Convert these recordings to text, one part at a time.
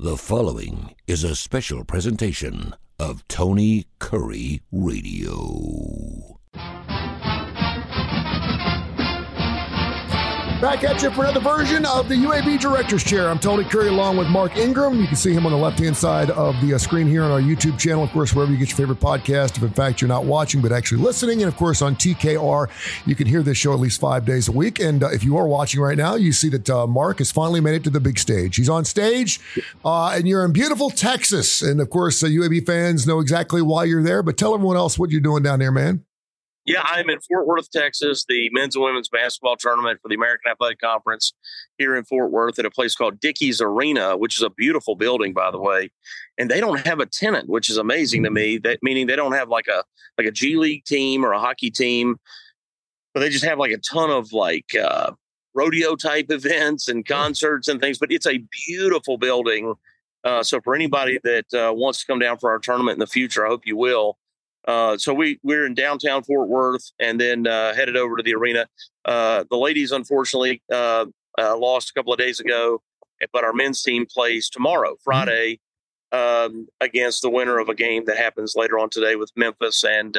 The following is a special presentation of Tony Curry Radio. Back at you for another version of the UAB Director's Chair. I'm Tony Curry along with Mark Ingram. You can see him on the left-hand side of the screen here on our YouTube channel, of course, wherever you get your favorite podcast, if in fact you're not watching but actually listening. And of course on TKR, you can hear this show at least 5 days a week. And if you are watching right now, you see that Mark has finally made it to the big stage. He's on stage and you're in beautiful Texas. And of course, UAB fans know exactly why you're there, but tell everyone else what you're doing down there, man. Yeah, I'm in Fort Worth, Texas, the men's and women's basketball tournament for the American Athletic Conference here in Fort Worth at a place called Dickies Arena, which is a beautiful building, by the way. And they don't have a tenant, which is amazing to me. That meaning they don't have like a G League team or a hockey team, but they just have like a ton of rodeo type events and concerts and things. But it's a beautiful building. So for anybody that wants to come down for our tournament in the future, I hope you will. So we're in downtown Fort Worth and then headed over to the arena. The ladies, unfortunately, lost a couple of days ago, but our men's team plays tomorrow, Friday, against the winner of a game that happens later on today with Memphis and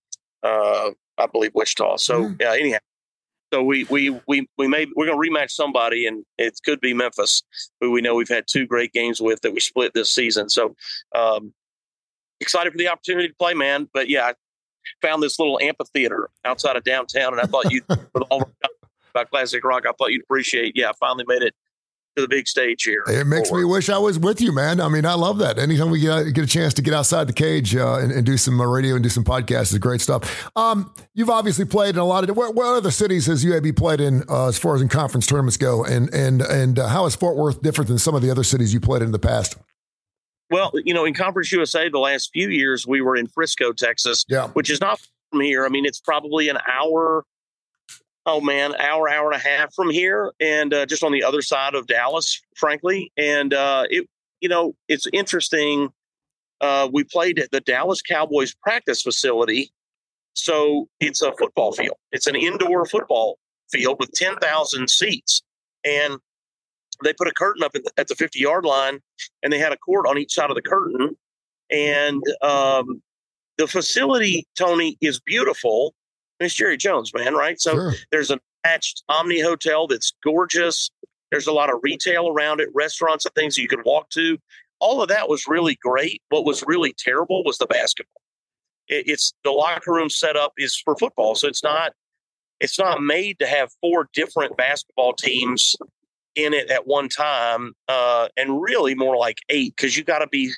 I believe Wichita. So anyhow, so we're going to rematch somebody, and it could be Memphis, who we know we've had two great games with that we split this season. So excited for the opportunity to play, man. But yeah, I found this little amphitheater outside of downtown, and I thought with all about classic rock, I thought you'd appreciate. Yeah, I finally made it to the big stage here. It makes me wish I was with you, man. I mean, I love that. Anytime we get a chance to get outside the cage and do some radio and do some podcasts is great stuff. You've obviously played in a lot of what other cities has UAB played in as far as in conference tournaments go, and how is Fort Worth different than some of the other cities you played in the past? Well, in Conference USA, the last few years, we were in Frisco, Texas, which is not from here. I mean, it's probably an hour and a half from here, and just on the other side of Dallas, frankly. And it's interesting. We played at the Dallas Cowboys practice facility. So it's a football field. It's an indoor football field with 10,000 seats. And they put a curtain up at the 50-yard line, and they had a court on each side of the curtain. And the facility, Tony, is beautiful. It's Jerry Jones, man, right? So There's an attached Omni Hotel that's gorgeous. There's a lot of retail around it, restaurants and things that you can walk to. All of that was really great. What was really terrible was the basketball. It's the locker room setup is for football, so it's not made to have four different basketball teams in it at one time, and really more like eight, because you got to be,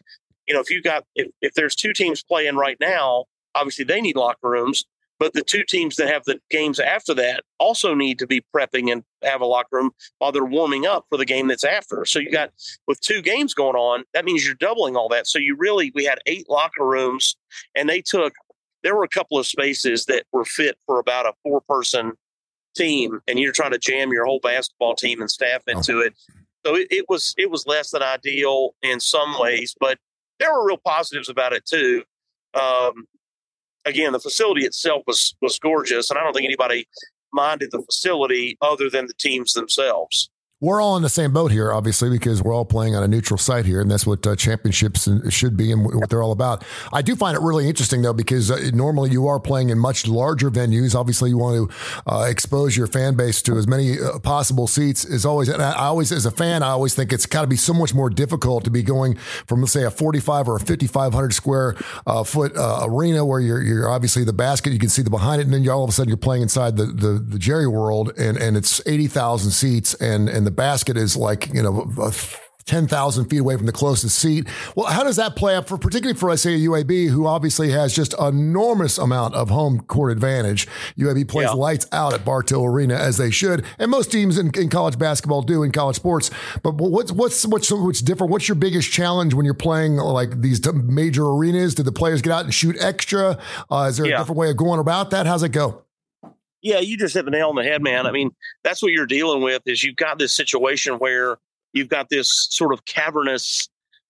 if there's two teams playing right now, obviously they need locker rooms, but the two teams that have the games after that also need to be prepping and have a locker room while they're warming up for the game that's after. So you got, with two games going on, that means you're doubling all that. So we had 8 locker rooms, and there were a couple of spaces that were fit for about a 4-person team, and you're trying to jam your whole basketball team and staff into it. So it was less than ideal in some ways, but there were real positives about it too. Again, the facility itself was gorgeous, and I don't think anybody minded the facility other than the teams themselves. We're all in the same boat here, obviously, because we're all playing on a neutral site here, and that's what championships should be and what they're all about. I do find it really interesting, though, because normally you are playing in much larger venues. Obviously, you want to expose your fan base to as many possible seats as always. And I always, as a fan, I always think it's got to be so much more difficult to be going from, let's say, a 45 or a 5,500 square foot arena where you're obviously the basket, you can see the behind it, and then all of a sudden you're playing inside the Jerry World, and it's 80,000 seats, and the basket is 10,000 feet away from the closest seat. Well, how does that play up particularly for, I say, UAB, who obviously has just enormous amount of home court advantage? UAB plays lights out at Bartow Arena, as they should, and most teams in college basketball do in college sports. But what's different? What's your biggest challenge when you're playing like these major arenas? Do the players get out and shoot extra? Is there a different way of going about that? How's it go? Yeah, you just hit the nail on the head, man. I mean, that's what you're dealing with, is you've got this situation where you've got this sort of cavernous,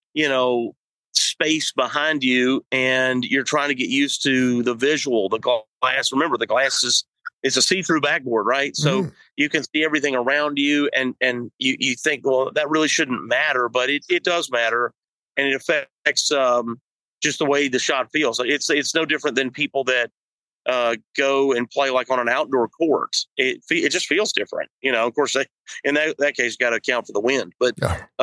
space behind you, and you're trying to get used to the visual, the glass. Remember, the glass is it's a see-through backboard, right? So you can see everything around you, and you think, well, that really shouldn't matter, but it does matter, and it affects just the way the shot feels. It's no different than people that go and play like on an outdoor court. It just feels different, Of course, in that case, you got to account for the wind, but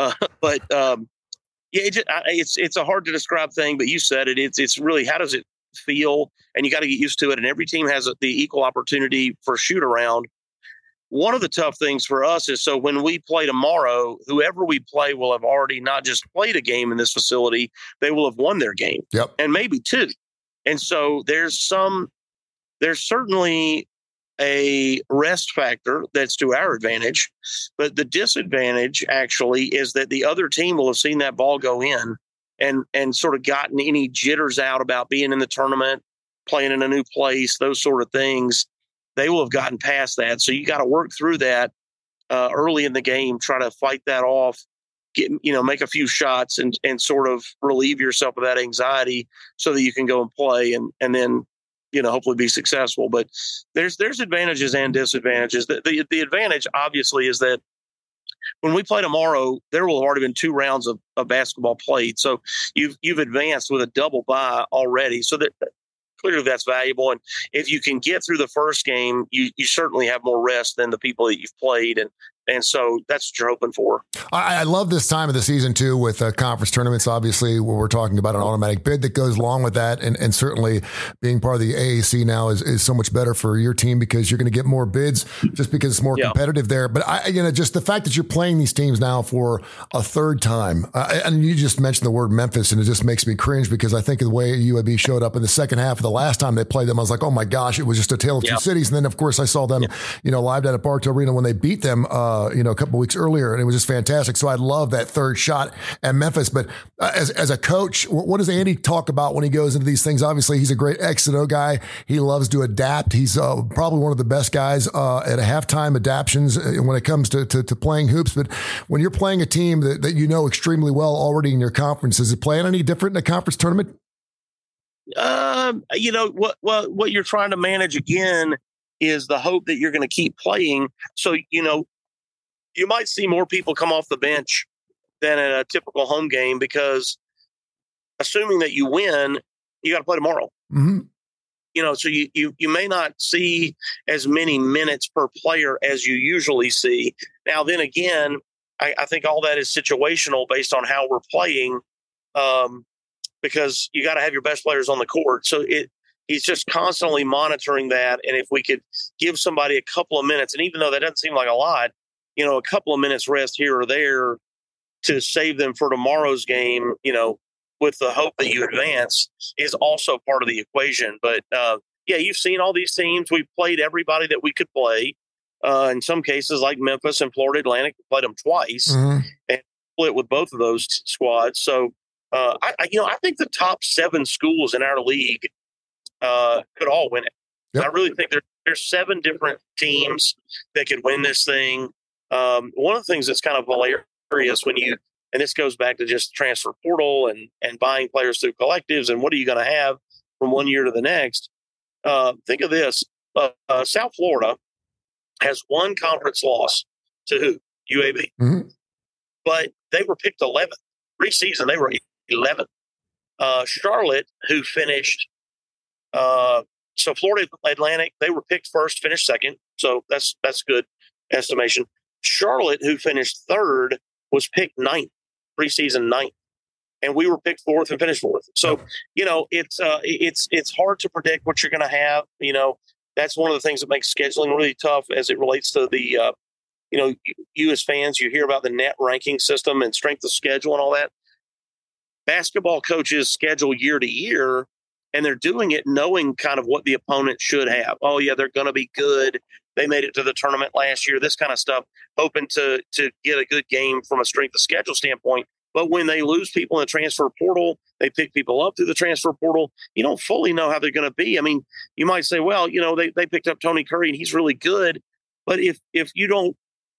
it's a hard to describe thing. But you said it. It's really, how does it feel? And you got to get used to it. And every team has the equal opportunity for shoot around. One of the tough things for us is, so when we play tomorrow, whoever we play will have already not just played a game in this facility, they will have won their game, and maybe two. And so there's certainly a rest factor that's to our advantage, but the disadvantage actually is that the other team will have seen that ball go in and sort of gotten any jitters out about being in the tournament, playing in a new place, those sort of things. They will have gotten past that. So you got to work through that early in the game, try to fight that off, make a few shots and sort of relieve yourself of that anxiety so that you can go and play and then, hopefully be successful. But there's advantages and disadvantages. The advantage obviously is that when we play tomorrow, there will have already been 2 rounds of basketball played. So you've advanced with a double bye already. So that clearly that's valuable. And if you can get through the first game, you certainly have more rest than the people that you've played. And so that's what you're hoping for. I love this time of the season, too, with conference tournaments, obviously, where we're talking about an automatic bid that goes along with that. And certainly being part of the AAC now is so much better for your team because you're going to get more bids just because it's more competitive there. But, just the fact that you're playing these teams now for a third time, and you just mentioned the word Memphis, and it just makes me cringe because I think of the way UAB showed up in the second half of the last time they played them. I was like, oh, my gosh, it was just a tale of two cities. And then, of course, I saw them, live down at Bartow Arena when they beat them, a couple of weeks earlier, and it was just fantastic. So I love that third shot at Memphis. But as a coach, what does Andy talk about when he goes into these things? Obviously, he's a great X and O guy. He loves to adapt. He's probably one of the best guys at halftime adaptions when it comes to playing hoops. But when you're playing a team that you know extremely well already in your conference, is it playing any different in a conference tournament? What you're trying to manage again is the hope that you're going to keep playing. So, you might see more people come off the bench than in a typical home game because assuming that you win, you got to play tomorrow. Mm-hmm. So you may not see as many minutes per player as you usually see. Now, then again, I think all that is situational based on how we're playing because you got to have your best players on the court. So he's just constantly monitoring that. And if we could give somebody a couple of minutes, and even though that doesn't seem like a lot, a couple of minutes rest here or there to save them for tomorrow's game, with the hope that you advance is also part of the equation. But you've seen all these teams. We've played everybody that we could play. In some cases, like Memphis and Florida Atlantic, we played them twice and split with both of those squads. So, I think the top 7 schools in our league could all win it. Yep. I really think there's 7 different teams that could win this thing. One of the things that's kind of hilarious and this goes back to just transfer portal and buying players through collectives and what are you going to have from one year to the next? Think of this. South Florida has 1 conference loss to who? UAB. Mm-hmm. But they were picked 11th. Preseason, they were 11th. Charlotte, who finished so Florida Atlantic, they were picked first, finished second. So that's good estimation. Charlotte, who finished 3rd, was picked 9th, preseason 9th. And we were picked 4th and finished 4th. So, it's hard to predict what you're going to have. That's one of the things that makes scheduling really tough as it relates to the, you as fans, you hear about the net ranking system and strength of schedule and all that. Basketball coaches schedule year to year, and they're doing it knowing kind of what the opponent should have. Oh, yeah, they're going to be good. They made it to the tournament last year, this kind of stuff, hoping to get a good game from a strength of schedule standpoint. But when they lose people in the transfer portal, they pick people up through the transfer portal, you don't fully know how they're going to be. I mean, you might say, well, they picked up Tony Curry and he's really good. But if you don't,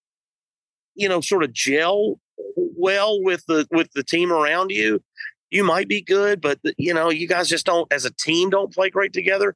sort of gel well with the team around you, you might be good. But, you guys just don't, as a team, don't play great together.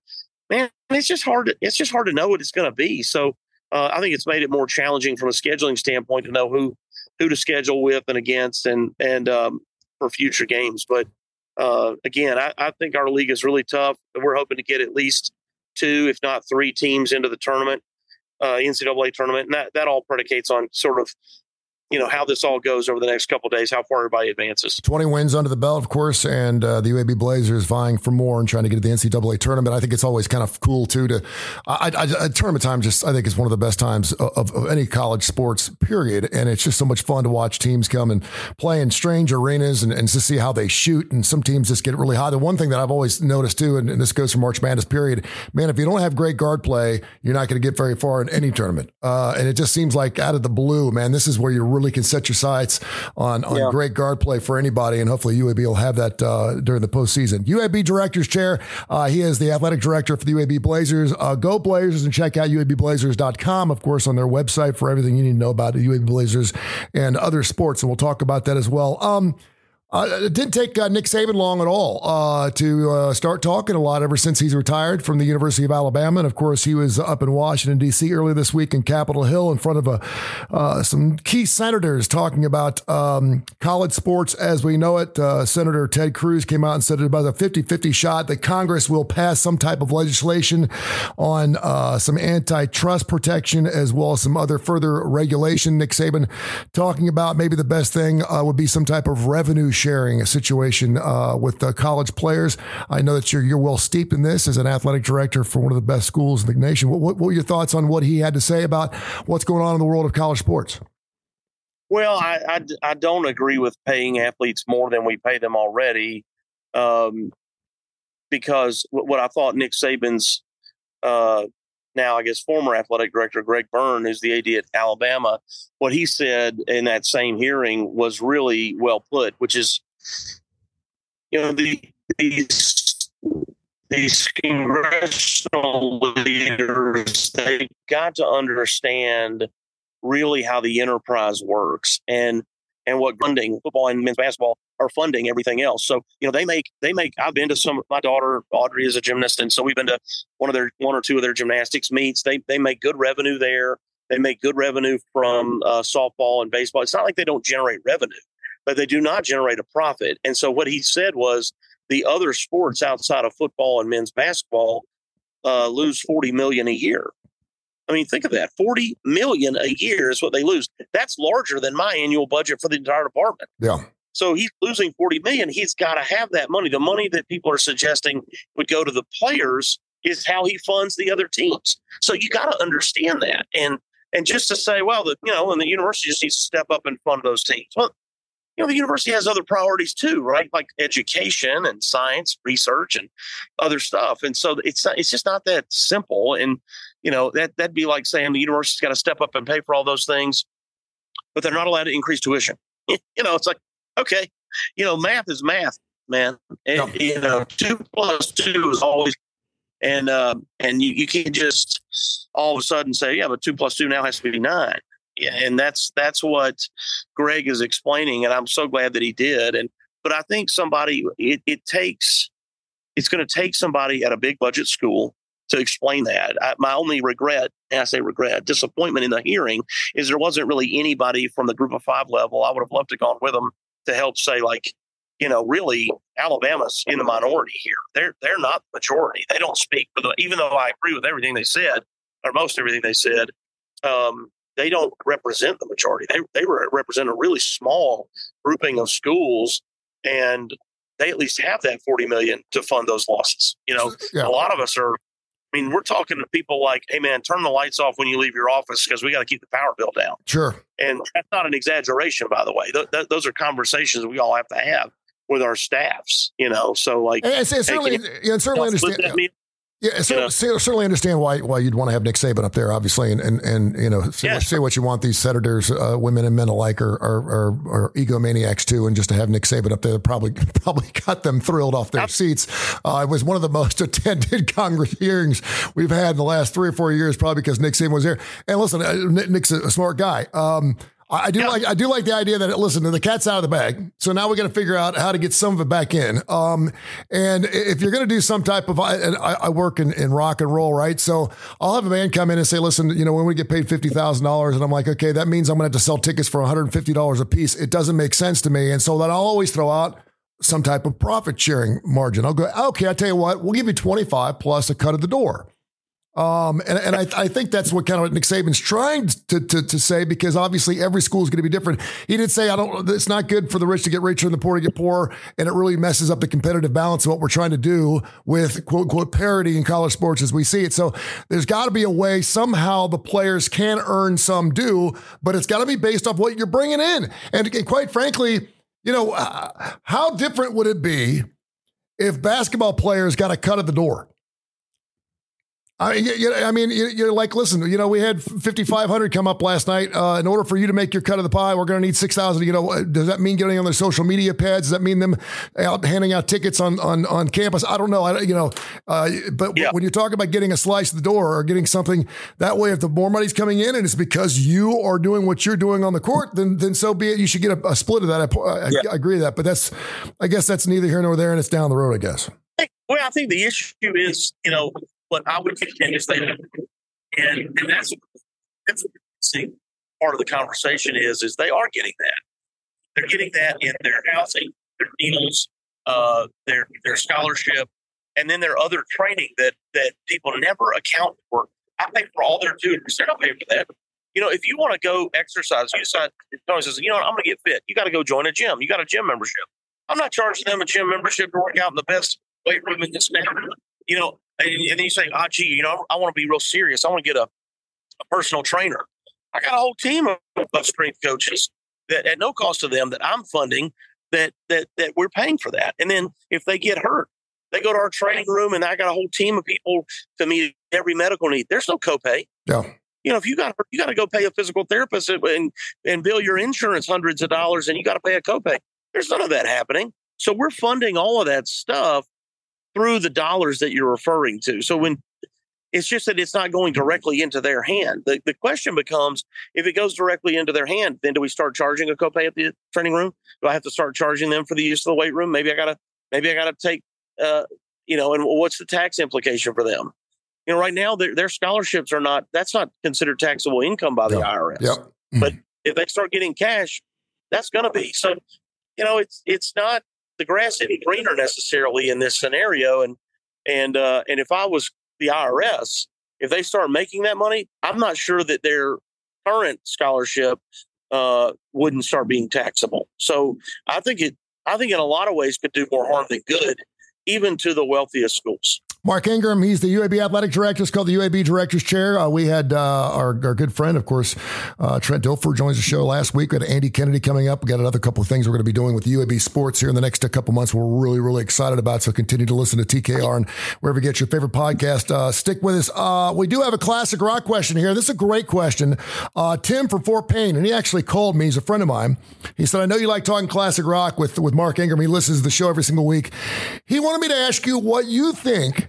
man, it's just hard to know what it's going to be. So I think it's made it more challenging from a scheduling standpoint to know who to schedule with and against and for future games. But again, I think our league is really tough. We're hoping to get at least 2, if not 3 teams into the tournament, NCAA tournament. And that all predicates on sort of, how this all goes over the next couple of days, how far everybody advances. 20 wins under the belt, of course, and the UAB Blazers vying for more and trying to get to the NCAA tournament. I think it's always kind of cool, too, tournament time I think is one of the best times of any college sports, period. And it's just so much fun to watch teams come and play in strange arenas and to see how they shoot. And some teams just get really high. The one thing that I've always noticed, too, and this goes for March Madness, period, man, if you don't have great guard play, you're not going to get very far in any tournament. And it just seems like out of the blue, man, this is where you really can set your sights on great guard play for anybody, and hopefully UAB will have that during the postseason. UAB Director's Chair, he is the athletic director for the UAB Blazers. Go Blazers, and check out UABblazers.com, of course, on their website for everything you need to know about the UAB Blazers and other sports, and we'll talk about that as well. It didn't take Nick Saban long at all to start talking a lot ever since he's retired from the University of Alabama. And, of course, he was up in Washington, D.C. earlier this week in Capitol Hill in front of some key senators talking about college sports as we know it. Senator Ted Cruz came out and said it about a 50-50 shot that Congress will pass some type of legislation on some antitrust protection as well as some other further regulation. Nick Saban talking about maybe the best thing would be some type of revenue sharing a situation with college players. I know that you're well steeped in this as an athletic director for one of the best schools in the nation. What were your thoughts on what he had to say about what's going on in the world of college sports? Well, I don't agree with paying athletes more than we pay them already, because what I thought Nick Saban's now, I guess, former athletic director, Greg Byrne, who's the AD at Alabama, what he said in that same hearing was really well put, which is, these congressional leaders, they got to understand really how the enterprise works and what funding football and men's basketball are funding everything else. So, they make, I've been to my daughter, Audrey, is a gymnast. And so we've been to one or two of their gymnastics meets. They make good revenue there. They make good revenue from softball and baseball. It's not like they don't generate revenue, but they do not generate a profit. And so what he said was the other sports outside of football and men's basketball lose $40 million a year. I mean, think of that. $40 million a year is what they lose. That's larger than my annual budget for the entire department. Yeah. So he's losing $40 million. He's got to have that money. The money that people are suggesting would go to the players is how he funds the other teams. So you got to understand that. And just to say, well, and the university just needs to step up and fund those teams. Well, the university has other priorities too, right? Like education and science, research, and other stuff. And so it's just not that simple. And that'd be like saying the university's got to step up and pay for all those things, but they're not allowed to increase tuition. It's like, okay, math is math, man. And, 2 + 2 is always, and you can't just all of a sudden say, yeah, but 2 + 2 now has to be 9. Yeah, and that's what Greg is explaining, and I'm so glad that he did. But I think it's going to take somebody at a big budget school to explain that. My only regret, and I say regret, disappointment in the hearing is there wasn't really anybody from the Group of 5 level. I would have loved to gone with them to help say, like, really Alabama's in the minority here. They're not the majority. They don't speak for even though I agree with everything they said, or most everything they said. They don't represent the majority. They represent a really small grouping of schools, and they at least have that $40 million to fund those losses. Yeah. A lot of us are. I mean, we're talking to people like, "Hey, man, turn the lights off when you leave your office because we got to keep the power bill down." Sure, and that's not an exaggeration, by the way. Those are conversations we all have to have with our staffs. So like, and certainly understand. Yeah, certainly understand why you'd want to have Nick Saban up there, obviously, and say what you want. These senators, women and men alike, are egomaniacs too, and just to have Nick Saban up there probably got them thrilled off their seats. It was one of the most attended Congress hearings we've had in the last 3 or 4 years, probably because Nick Saban was there. And listen, Nick's a smart guy. I do like the idea that, listen, the cat's out of the bag. So now we got to figure out how to get some of it back in. And if you're going to do some type of, I work in rock and roll, right? So I'll have a band come in and say, listen, when we get paid $50,000, and I'm like, okay, that means I'm going to have to sell tickets for $150 a piece. It doesn't make sense to me. And so then I'll always throw out some type of profit sharing margin. I'll go, okay, I tell you what, we'll give you 25 plus a cut of the door. I think that's what kind of Nick Saban's trying to say, because obviously every school is going to be different. He did say, it's not good for the rich to get richer and the poor to get poorer. And it really messes up the competitive balance of what we're trying to do with quote, unquote, parity in college sports as we see it. So there's got to be a way somehow the players can earn some due, but it's got to be based off what you're bringing in. And quite frankly, how different would it be if basketball players got a cut at the door? You're like, listen, we had 5,500 come up last night. In order for you to make your cut of the pie, we're going to need 6,000. Does that mean getting on their social media pads? Does that mean them handing out tickets on campus? I don't know. When you talk about getting a slice of the door or getting something that way, if the more money's coming in and it's because you are doing what you're doing on the court, then so be it. You should get a split of that. I agree with that, but I guess that's neither here nor there, and it's down the road, I guess. Well, I think the issue is, what I would contend is and that's part of the conversation is they are getting that. They're getting that in their housing, their meals, their scholarship, and then their other training that people never account for. I pay for all their tutors. They're not paying for that. If you want to go exercise, you decide, Tony says, I'm going to get fit. You got to go join a gym. You got a gym membership. I'm not charging them a gym membership to work out in the best weight room in this neighborhood. And then you say, I want to be real serious. I want to get a personal trainer. I got a whole team of strength coaches that at no cost to them that I'm funding that we're paying for that. And then if they get hurt, they go to our training room and I got a whole team of people to meet every medical need. There's no copay. Yeah. If you got hurt, you got to go pay a physical therapist and bill your insurance hundreds of dollars and you got to pay a copay. There's none of that happening. So we're funding all of that stuff through the dollars that you're referring to. So when it's just that it's not going directly into their hand, the question becomes, if it goes directly into their hand, then do we start charging a copay at the training room? Do I have to start charging them for the use of the weight room? Maybe I gotta take, and what's the tax implication for them? Right now their scholarships that's not considered taxable income by the IRS. Yep. But if they start getting cash, that's going to be. So, it's not, the grass isn't greener necessarily in this scenario. And if I was the IRS, if they start making that money, I'm not sure that their current scholarship wouldn't start being taxable. So I think in a lot of ways could do more harm than good, even to the wealthiest schools. Mark Ingram, he's the UAB athletic director. It's called the UAB Director's Chair. We had our good friend, of course, Trent Dilfer joins the show last week. We had Andy Kennedy coming up. We got another couple of things we're going to be doing with UAB sports here in the next couple months. We're really, really excited about. So continue to listen to TKR and wherever you get your favorite podcast. Stick with us. We do have a classic rock question here. This is a great question. Tim from Fort Payne, and he actually called me. He's a friend of mine. He said, I know you like talking classic rock with Mark Ingram. He listens to the show every single week. He wanted me to ask you what you think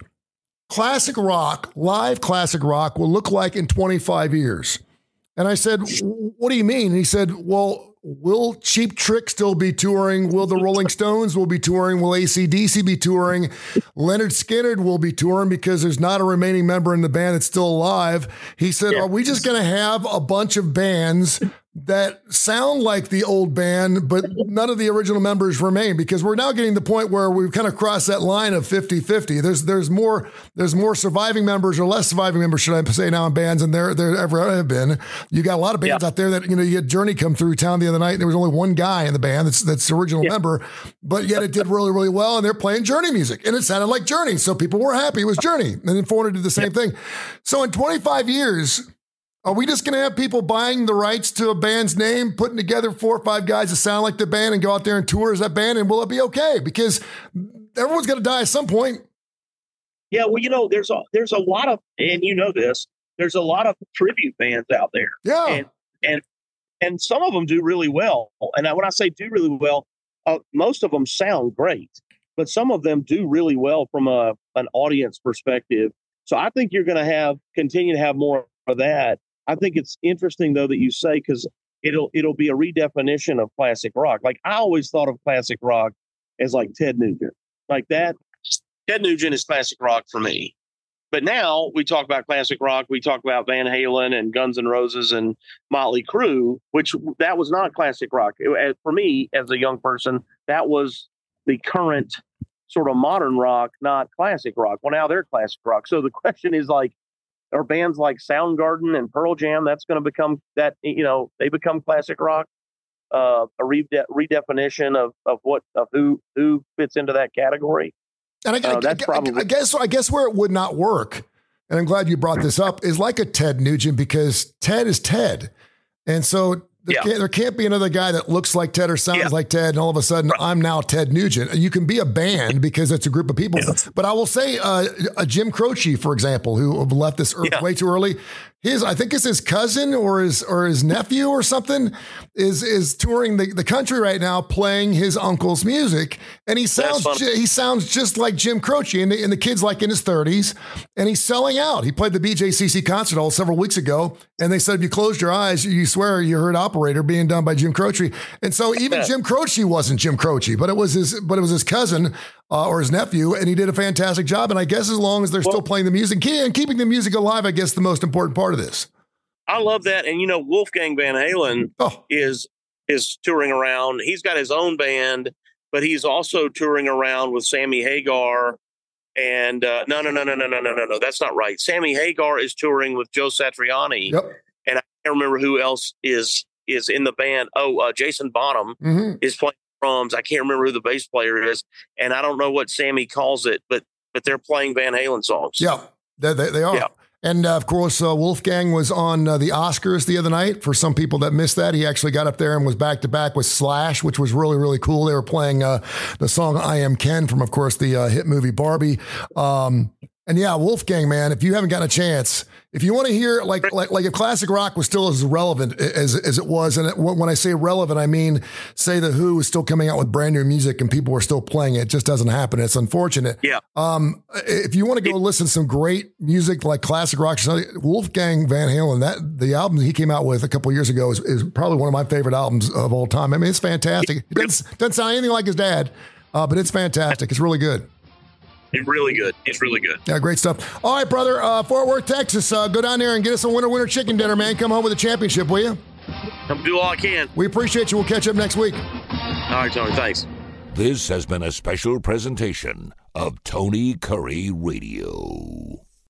live classic rock will look like in 25 years. And I said, what do you mean? And he said, well, will Cheap Trick still be touring? Will the Rolling Stones will be touring? Will AC/DC be touring? Leonard Skinner will be touring because there's not a remaining member in the band that's still alive. He said, Are we just going to have a bunch of bands that sound like the old band, but none of the original members remain? Because we're now getting to the point where we've kind of crossed that line of 50-50. There's more surviving members or less surviving members, should I say, now in bands than there ever have been. You got a lot of bands out there that, you had Journey come through town the other night and there was only one guy in the band that's the original member, but yet it did really, really well. And they're playing Journey music and it sounded like Journey. So people were happy it was Journey. And then 400 did the same thing. So in 25 years, are we just going to have people buying the rights to a band's name, putting together 4 or 5 guys that sound like the band and go out there and tour as that band? And will it be okay? Because everyone's going to die at some point. Yeah, well, there's a lot of, and there's a lot of tribute bands out there. Yeah. And some of them do really well. And when I say do really well, most of them sound great, but some of them do really well from an audience perspective. So I think you're going to continue to have more of that. I think it's interesting, though, that you say, because it'll be a redefinition of classic rock. Like I always thought of classic rock as like Ted Nugent, like that. Ted Nugent is classic rock for me. But now we talk about classic rock. We talk about Van Halen and Guns N' Roses and Motley Crue, which that was not classic rock. For me, as a young person, that was the current sort of modern rock, not classic rock. Well, now they're classic rock. So the question is like, are bands like Soundgarden and Pearl Jam, that's going to become that, they become classic rock, a redefinition of who fits into that category. And I guess where it would not work, and I'm glad you brought this up, is like a Ted Nugent, because Ted is Ted. And so there can't be another guy that looks like Ted or sounds like Ted, and all of a sudden I'm now Ted Nugent. You can be a band because it's a group of people. Yes. But I will say a Jim Croce, for example, who left this earth way too early. I think it's his cousin or his nephew or something is touring the country right now, playing his uncle's music, and he sounds just like Jim Croce, and the kid's like in his 30s, and he's selling out. He played the BJCC concert hall several weeks ago, and they said if you closed your eyes, you swear you heard Operator being done by Jim Croce, and so even Jim Croce wasn't Jim Croce, but it was his cousin or his nephew, and he did a fantastic job. And I guess as long as they're still playing the music and keeping the music alive, I guess the most important part of this. I love that. And, Wolfgang Van Halen is touring around. He's got his own band, but he's also touring around with Sammy Hagar. And no, that's not right. Sammy Hagar is touring with Joe Satriani. Yep. And I can't remember who else is in the band. Jason Bonham is playing drums. I can't remember who the bass player is. And I don't know what Sammy calls it, but they're playing Van Halen songs. Yeah, they are. Yeah. And of course, Wolfgang was on the Oscars the other night. For some people that missed that, he actually got up there and was back to back with Slash, which was really, really cool. They were playing the song "I Am Ken" from, of course, the hit movie Barbie. And yeah, Wolfgang, man, if you haven't gotten a chance, if you want to hear like if classic rock was still as relevant as it was, and when I say relevant, I mean, say the Who is still coming out with brand new music and people are still playing it. It just doesn't happen. It's unfortunate. Yeah. If you want to go listen to some great music like classic rock, Wolfgang Van Halen, the album he came out with a couple of years ago is probably one of my favorite albums of all time. I mean, it's fantastic. It doesn't sound anything like his dad, but it's fantastic. It's really good. It's really good. It's really good. Yeah, great stuff. All right, brother. Fort Worth, Texas. Go down there and get us a winter chicken dinner, man. Come home with a championship, will you? I'll do all I can. We appreciate you. We'll catch up next week. All right, Tony. Thanks. This has been a special presentation of Tony Curry Radio.